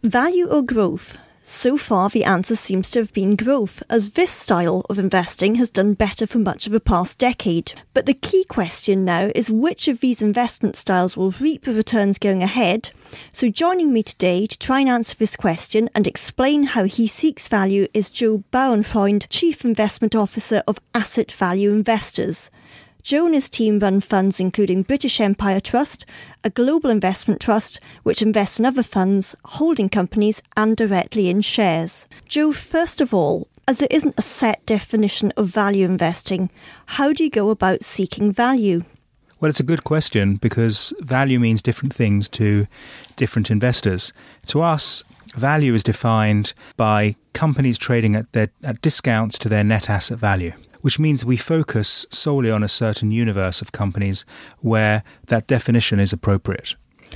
Value or growth? So far, the answer seems to have been growth, as this style of investing has done better for much of the past decade. But the key question now is which of these investment styles will reap the returns going ahead. So joining me today to try and answer this question and explain how he seeks value is Joe Bauernfreund, Chief Investment Officer of Asset Value Investors. Joe and his team run funds including British Empire Trust, a global investment trust which invests in other funds, holding companies and directly in shares. Joe, first of all, as there isn't a set definition of value investing, how do you go about seeking value? Well, it's a good question because value means different things to different investors. To us, value is defined by companies trading at discounts to their net asset value, which means we focus solely on a certain universe of companies where that definition is appropriate.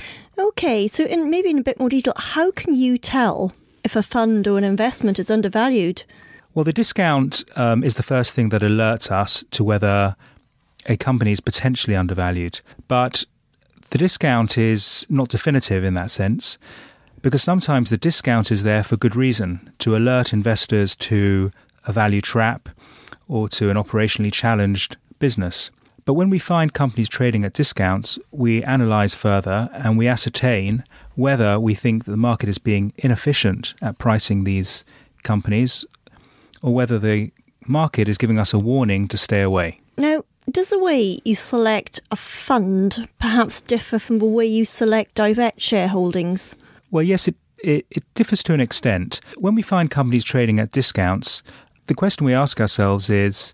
Okay, so maybe in a bit more detail, how can you tell if a fund or an investment is undervalued? Well, the discount is the first thing that alerts us to whether a company is potentially undervalued. But the discount is not definitive in that sense, because sometimes the discount is there for good reason, to alert investors to a value trap or to an operationally challenged business. But when we find companies trading at discounts, we analyse further and we ascertain whether we think that the market is being inefficient at pricing these companies or whether the market is giving us a warning to stay away. Now, does the way you select a fund perhaps differ from the way you select direct shareholdings? Well, yes, it differs to an extent. When we find companies trading at discounts, the question we ask ourselves is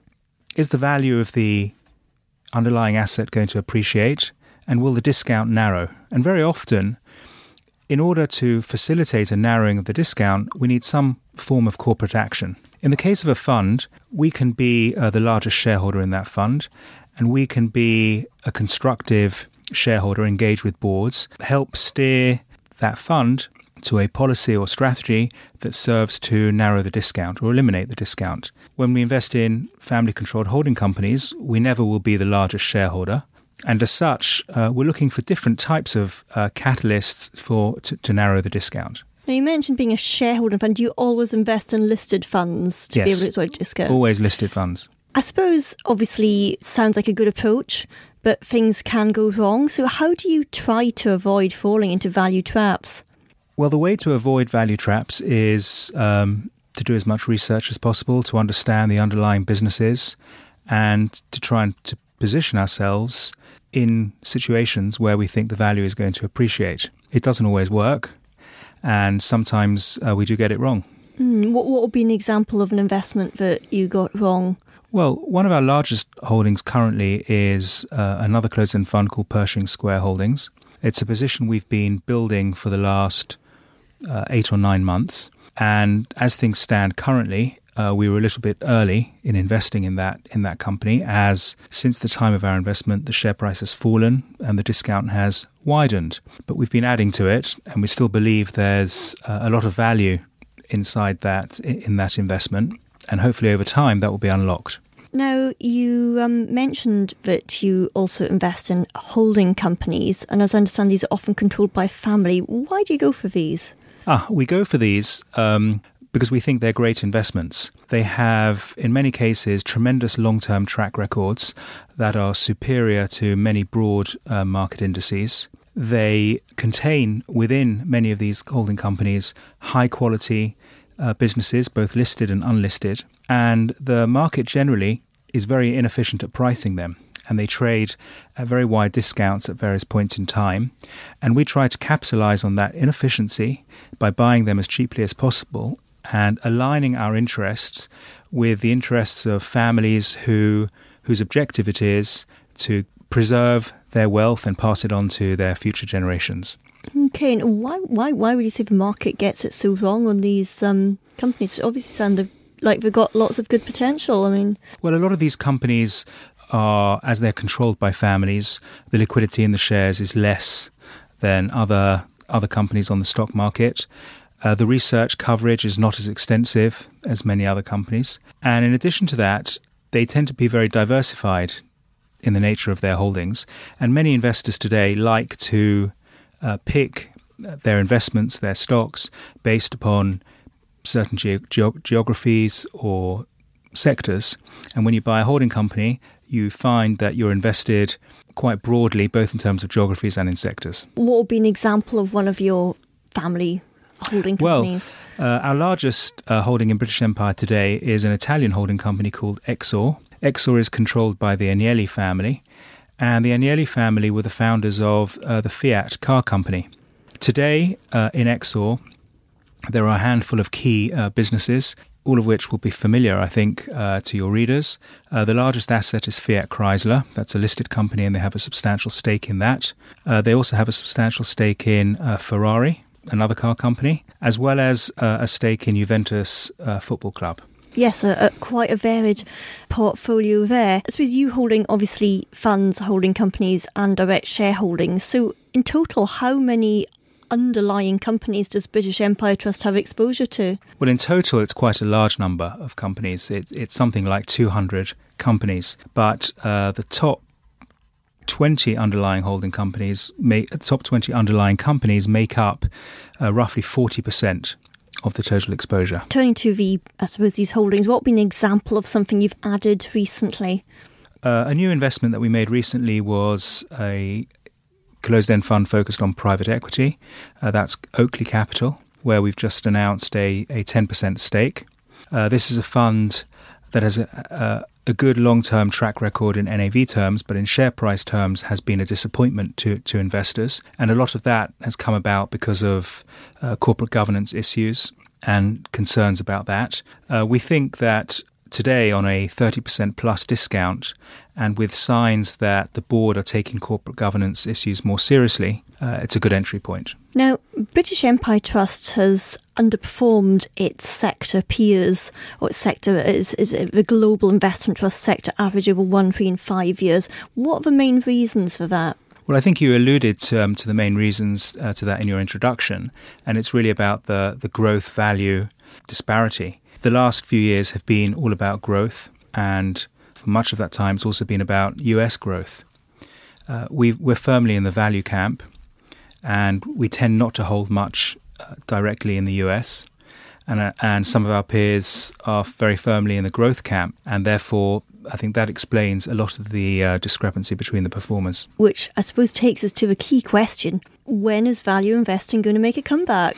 the value of the underlying asset going to appreciate, and will the discount narrow? And very often, in order to facilitate a narrowing of the discount, we need some form of corporate action. In the case of a fund, we can be the largest shareholder in that fund, and we can be a constructive shareholder, engage with boards, help steer that fund to a policy or strategy that serves to narrow the discount or eliminate the discount. When we invest in family-controlled holding companies, we never will be the largest shareholder. And as such, we're looking for different types of catalysts to narrow the discount. Now, you mentioned being a shareholder fund. Do you always invest in listed funds to be able to avoid discount? Always listed funds. I suppose, obviously, it sounds like a good approach, but things can go wrong. So how do you try to avoid falling into value traps? Well, the way to avoid value traps is to do as much research as possible, to understand the underlying businesses, and to try and to position ourselves in situations where we think the value is going to appreciate. It doesn't always work, and sometimes we do get it wrong. What would be an example of an investment that you got wrong? Well, one of our largest holdings currently is another closed-end fund called Pershing Square Holdings. It's a position we've been building for the last 8 or 9 months. And as things stand currently, we were a little bit early in investing in that company, as since the time of our investment, the share price has fallen and the discount has widened. But we've been adding to it, and we still believe there's a lot of value inside that in that investment. And hopefully over time that will be unlocked. Now, you mentioned that you also invest in holding companies, and as I understand, these are often controlled by family. Why do you go for these? We go for these because we think they're great investments. They have, in many cases, tremendous long-term track records that are superior to many broad market indices. They contain, within many of these holding companies, high-quality businesses, both listed and unlisted, and the market generally is very inefficient at pricing them, and they trade at very wide discounts at various points in time, and we try to capitalize on that inefficiency by buying them as cheaply as possible and aligning our interests with the interests of families whose objective it is to preserve their wealth and pass it on to their future generations. Okay, and why would you say the market gets it so wrong on these companies? It obviously sound like they've got lots of good potential. Well, a lot of these companies are, as they're controlled by families, the liquidity in the shares is less than other companies on the stock market. The research coverage is not as extensive as many other companies. And in addition to that, they tend to be very diversified in the nature of their holdings. And many investors today like to pick their investments, their stocks, based upon certain geographies or sectors. And when you buy a holding company, you find that you're invested quite broadly, both in terms of geographies and in sectors. What would be an example of one of your family holding companies? Well, our largest holding in British Empire today is an Italian holding company called Exor. Exor is controlled by the Agnelli family, and the Agnelli family were the founders of the Fiat car company. Today, in Exor, there are a handful of key businesses, all of which will be familiar, I think, to your readers. The largest asset is Fiat Chrysler. That's a listed company, and they have a substantial stake in that. They also have a substantial stake in Ferrari, another car company, as well as a stake in Juventus Football Club. Yes, quite a varied portfolio there. I suppose you holding, obviously, funds, holding companies and direct shareholdings. So in total, how many underlying companies does British Empire Trust have exposure to? Well, in total, it's quite a large number of companies. It's something like 200 companies. But the top 20 underlying holding companies, make up roughly 40% of the total exposure. Turning to these holdings, what would be an example of something you've added recently? A new investment that we made recently was a closed-end fund focused on private equity. That's Oakley Capital, where we've just announced a 10% stake. This is a fund that has a good long-term track record in NAV terms, but in share price terms has been a disappointment to investors. And a lot of that has come about because of corporate governance issues and concerns about that. We think that today, on a 30% plus discount, and with signs that the board are taking corporate governance issues more seriously, it's a good entry point. Now, British Empire Trust has underperformed its sector peers, or its sector is the global investment trust sector average over 1, 3 and 5 years. What are the main reasons for that? Well, I think you alluded to the main reasons to that in your introduction, and it's really about the growth value disparity. The last few years have been all about growth, and for much of that time it's also been about US growth. We're firmly in the value camp, and we tend not to hold much directly in the US, and some of our peers are very firmly in the growth camp, and therefore I think that explains a lot of the discrepancy between the performers. Which I suppose takes us to a key question. When is value investing going to make a comeback?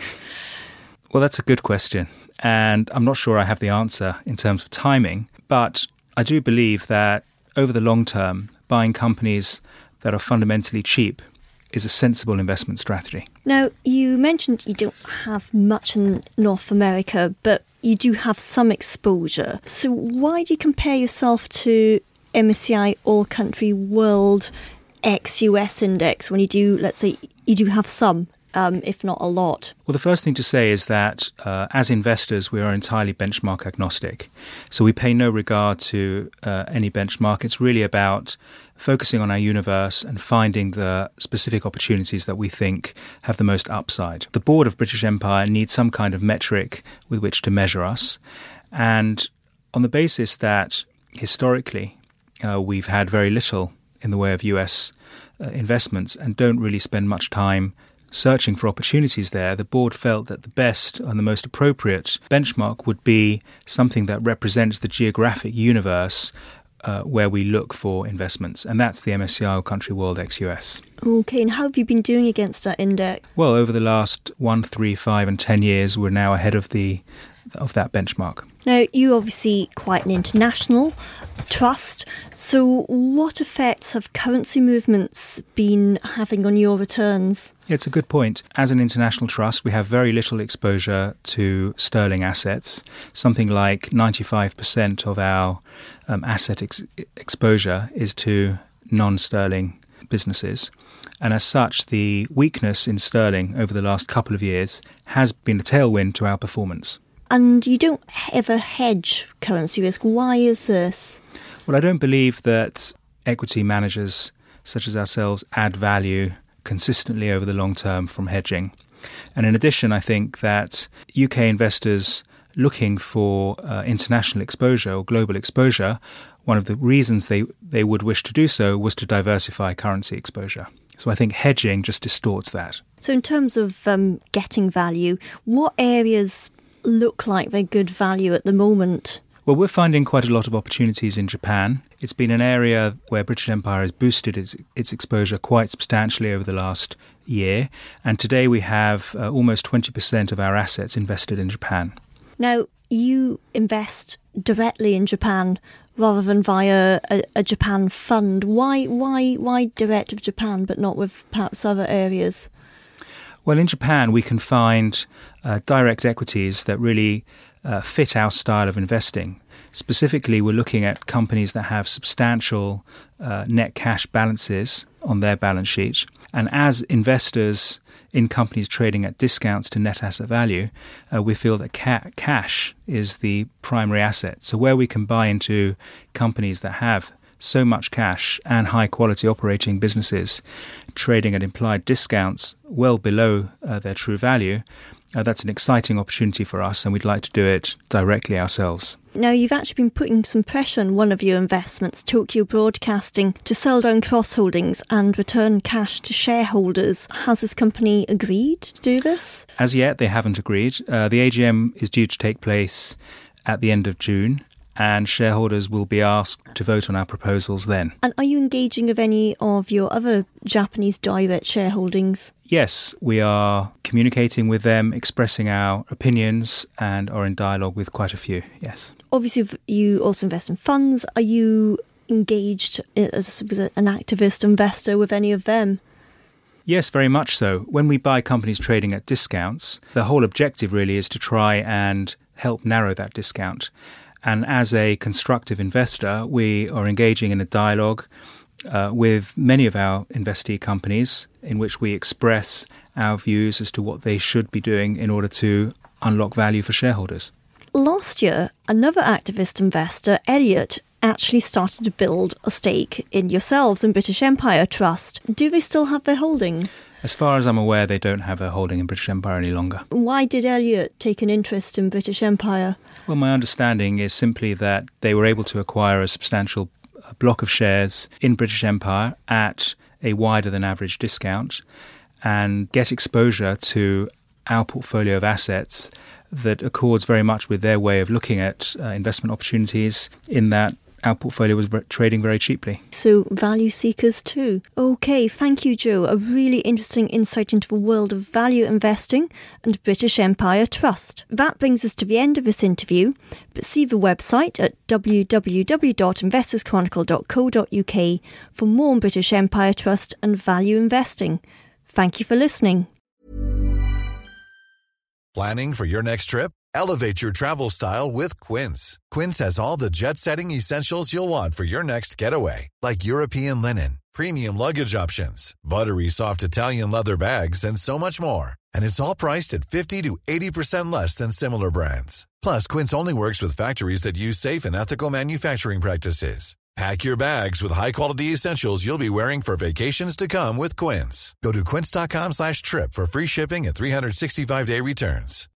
Well, that's a good question, and I'm not sure I have the answer in terms of timing, but I do believe that over the long term, buying companies that are fundamentally cheap is a sensible investment strategy. Now, you mentioned you don't have much in North America, but you do have some exposure. So why do you compare yourself to MSCI All Country World ex-US Index when you do, let's say, you do have some? If not a lot? Well, the first thing to say is that as investors, we are entirely benchmark agnostic. So we pay no regard to any benchmark. It's really about focusing on our universe and finding the specific opportunities that we think have the most upside. The board of British Empire needs some kind of metric with which to measure us. And on the basis that historically we've had very little in the way of US investments and don't really spend much time searching for opportunities there, the board felt that the best and the most appropriate benchmark would be something that represents the geographic universe where we look for investments, and that's the MSCI All Country World ex-US. Okay, and how have you been doing against that index? Well, over the last 1, 3, 5 and 10 years, we're now ahead of that benchmark. Now, you're obviously quite an international trust, so what effects have currency movements been having on your returns? It's a good point. As an international trust, we have very little exposure to sterling assets. Something like 95% of our asset exposure is to non-sterling businesses. And as such, the weakness in sterling over the last couple of years has been a tailwind to our performance. And you don't ever hedge currency risk. Why is this? Well, I don't believe that equity managers such as ourselves add value consistently over the long term from hedging. And in addition, I think that UK investors looking for international exposure or global exposure, one of the reasons they would wish to do so was to diversify currency exposure. So I think hedging just distorts that. So in terms of getting value, what areas look like they're good value at the moment? Well, we're finding quite a lot of opportunities in Japan. It's been an area where British Empire has boosted its exposure quite substantially over the last year. And today we have almost 20% of our assets invested in Japan. Now, you invest directly in Japan rather than via a Japan fund. Why direct of Japan but not with perhaps other areas? Well, in Japan, we can find direct equities that really fit our style of investing. Specifically, we're looking at companies that have substantial net cash balances on their balance sheet. And as investors in companies trading at discounts to net asset value, we feel that cash is the primary asset. So where we can buy into companies that have so much cash and high-quality operating businesses trading at implied discounts well below their true value, that's an exciting opportunity for us, and we'd like to do it directly ourselves. Now, you've actually been putting some pressure on one of your investments, Tokyo Broadcasting, to sell down cross-holdings and return cash to shareholders. Has this company agreed to do this? As yet, they haven't agreed. The AGM is due to take place at the end of June, and shareholders will be asked to vote on our proposals then. And are you engaging with any of your other Japanese direct shareholdings? Yes, we are communicating with them, expressing our opinions, and are in dialogue with quite a few, yes. Obviously, you also invest in funds. Are you engaged as an activist investor with any of them? Yes, very much so. When we buy companies trading at discounts, the whole objective really is to try and help narrow that discount. And as a constructive investor, we are engaging in a dialogue with many of our investee companies in which we express our views as to what they should be doing in order to unlock value for shareholders. Last year, another activist investor, Elliott, actually started to build a stake in yourselves in British Empire Trust. Do they still have their holdings? As far as I'm aware, they don't have a holding in British Empire any longer. Why did Elliott take an interest in British Empire? Well, my understanding is simply that they were able to acquire a substantial block of shares in British Empire at a wider than average discount and get exposure to our portfolio of assets that accords very much with their way of looking at investment opportunities, in that our portfolio was trading very cheaply. So value seekers too. Okay, thank you, Joe. A really interesting insight into the world of value investing and British Empire Trust. That brings us to the end of this interview, but see the website at www.investorschronicle.co.uk for more on British Empire Trust and value investing. Thank you for listening. Planning for your next trip? Elevate your travel style with Quince. Quince has all the jet-setting essentials you'll want for your next getaway, like European linen, premium luggage options, buttery soft Italian leather bags, and so much more. And it's all priced at 50 to 80% less than similar brands. Plus, Quince only works with factories that use safe and ethical manufacturing practices. Pack your bags with high-quality essentials you'll be wearing for vacations to come with Quince. Go to quince.com/trip for free shipping and 365-day returns.